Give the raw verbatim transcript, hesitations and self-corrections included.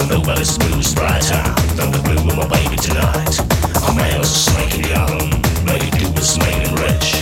Nobody's blue is brighter than the blue of my baby tonight. A man is making young, made do is making rich.